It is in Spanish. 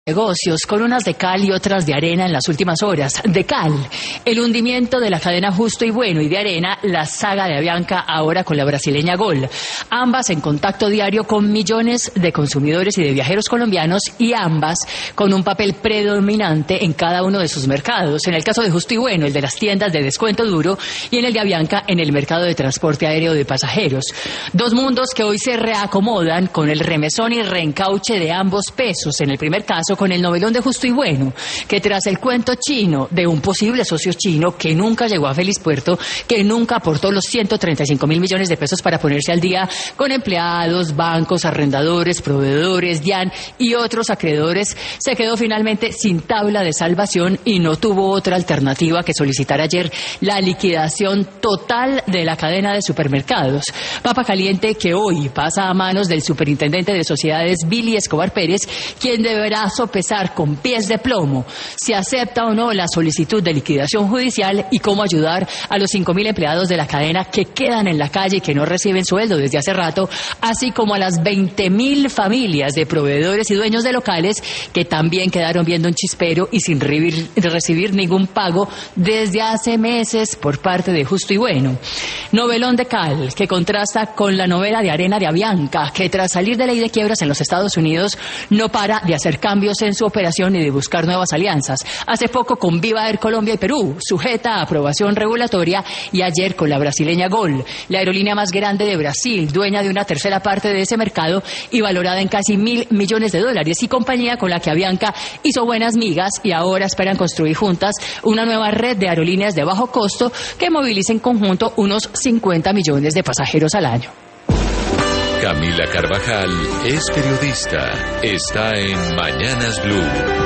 Negocios con unas de cal y otras de arena en las últimas horas. De cal, el hundimiento de la cadena Justo y Bueno, y de arena, la saga de Avianca, ahora con la brasileña Gol. Ambas en contacto diario con millones de consumidores y de viajeros colombianos, y ambas con un papel predominante en cada uno de sus mercados. En el caso de Justo y Bueno, el de las tiendas de descuento duro, y en el de Avianca, en el mercado de transporte aéreo de pasajeros. Dos mundos que hoy se reacomodan con el remesón y reencauche de ambos pesos. En el primer caso, con el novelón de Justo y Bueno, que tras el cuento chino de un posible socio chino que nunca llegó a feliz puerto, que nunca aportó los 135.000 millones de pesos para ponerse al día con empleados, bancos, arrendadores, proveedores, DIAN y otros acreedores, se quedó finalmente sin tabla de salvación y no tuvo otra alternativa que solicitar ayer la liquidación total de la cadena de supermercados. Papa caliente que hoy pasa a manos del superintendente de sociedades, Billy Escobar Pérez, quien deberá sopesar con pies de plomo si acepta o no la solicitud de liquidación judicial y cómo ayudar a los 5.000 empleados de la cadena que quedan en la calle y que no reciben sueldo desde hace rato, así como a las 20.000 familias de proveedores y dueños de locales que también quedaron viendo un chispero y sin recibir ningún pago desde hace meses por parte de Justo y Bueno. Novelón de cal que contrasta con la novela de arena de Avianca, que tras salir de ley de quiebras en los Estados Unidos no para de hacer cambios en su operación y de buscar nuevas alianzas. Hace poco con Viva Air Colombia y Perú, sujeta a aprobación regulatoria, y ayer con la brasileña Gol, la aerolínea más grande de Brasil, dueña de una tercera parte de ese mercado y valorada en casi $1.000 millones, y compañía con la que Avianca hizo buenas migas y ahora esperan construir juntas una nueva red de aerolíneas de bajo costo que movilice en conjunto unos 50 millones de pasajeros al año. Camila Carvajal es periodista. Está en Mañanas Blue.